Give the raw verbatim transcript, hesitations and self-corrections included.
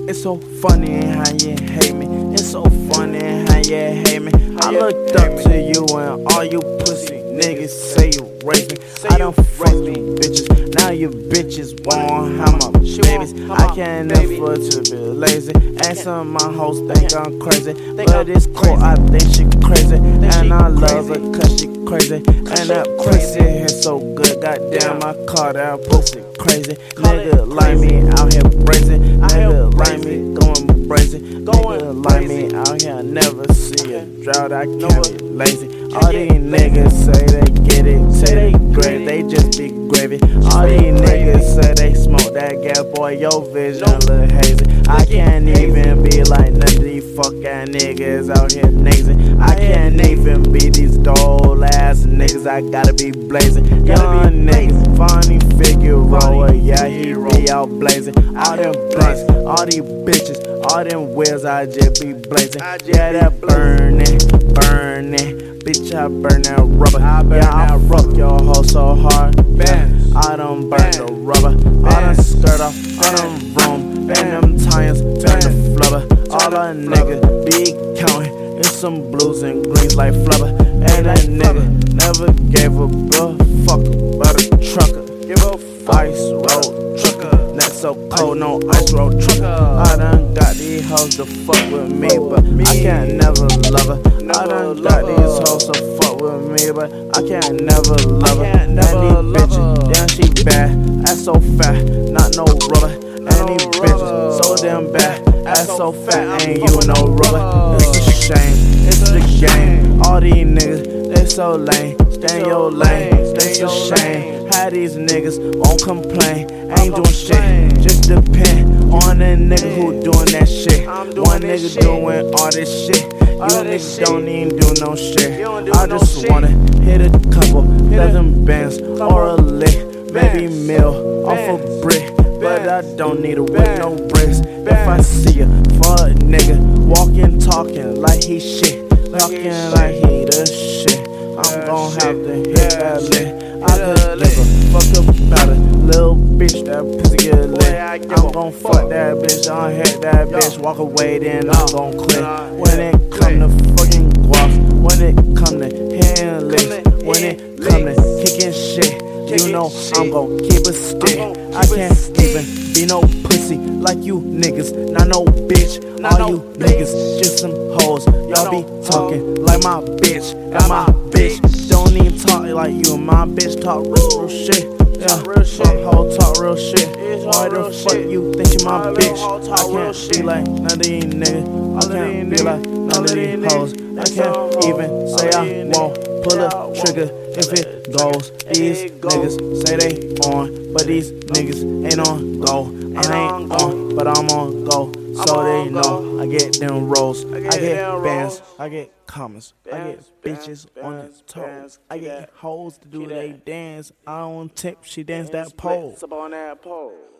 It's so funny how you hate me. It's so funny how you hate me. I looked up to you and all you pussy niggas say you raised me. I done fucked you bitches. Now you bitches want have my babies. I can't afford to be lazy. And some of my hoes think I'm crazy, but it's cool, I think she crazy. And I love her cause she crazy. And that pussy is so good. Goddamn, I call that pussy crazy. Nigga like me out here brazen. Nigga like me going brazen. Nigga like me out here never see a drought. I can't be lazy. All these niggas say they get it, say they great, they just be gravy. All these niggas say they smoke that gas, boy, your vision look hazy. I can't even be like none of these fuck ass niggas out here nazing. I can't even be these dull ass niggas, I gotta be blazing. Young niggas, funny figure roller, yeah, he be out blazing. All them blunts, all these bitches, all them wheels, I just be blazing. Yeah, that burning, burning. Bitch, I burn that rubber. Yeah, I rock your hoe so hard. Bam. I done burn the rubber. I done skirt off. I done vroom. And them tires turn to flubber. All a nigga be counting is some blues and greens like flubber. And that nigga never gave a bro fuck about a trucker. Give a ice road trucker. Not so cold, no ice road trucker. I done got these hoes to fuck with me, but I can't never love her. I done got these hoes to fuck with me, but I can't never love her. And these bitches, damn she bad, ass so fat, not no rubber. And these bitches, so damn bad, ass so fat, ain't you no rubber. It's a shame, it's the game. All these niggas, they so lame. Stay in your lane, it's a shame. How these niggas won't complain, ain't doing shit. Just depend on the nigga who doing that shit. One nigga doing all this shit. You niggas don't even do no shit. I just wanna hit a couple dozen bands or a lick, maybe meal off a brick. But I don't need it with no bricks. If I see a fuck nigga walking, talking like he shit, talking like he the shit, I'm gon' have to hit that lick. I could give a fuck about a little bitch, that pussy get lit. I'm gon' fuck that bitch, I'll hit that bitch, walk away, then I'm gon' quit. When it come to fucking guap, when it come to hitting licks, when it come to kicking shit, you know I'm gon' keep a stick. I can't even be no pussy like you niggas, not no bitch. All you niggas just some hoes. Y'all be talking like my bitch, and my bitch don't even talk like you. My bitch talk real, real shit. Yeah, real shit. My hoe talk real shit. Why the fuck you think you my bitch? I can't be like none of these niggas. I can't be like none of these hoes. I can't even say I won't pull a trigger if it goes. These niggas say they on, but these niggas ain't on go. I ain't on, but I'm on go. So they know I get them rolls, I get bands, I get comments, I get bitches on the toes, I get hoes to do they dance. I don't tip, she dance that pole.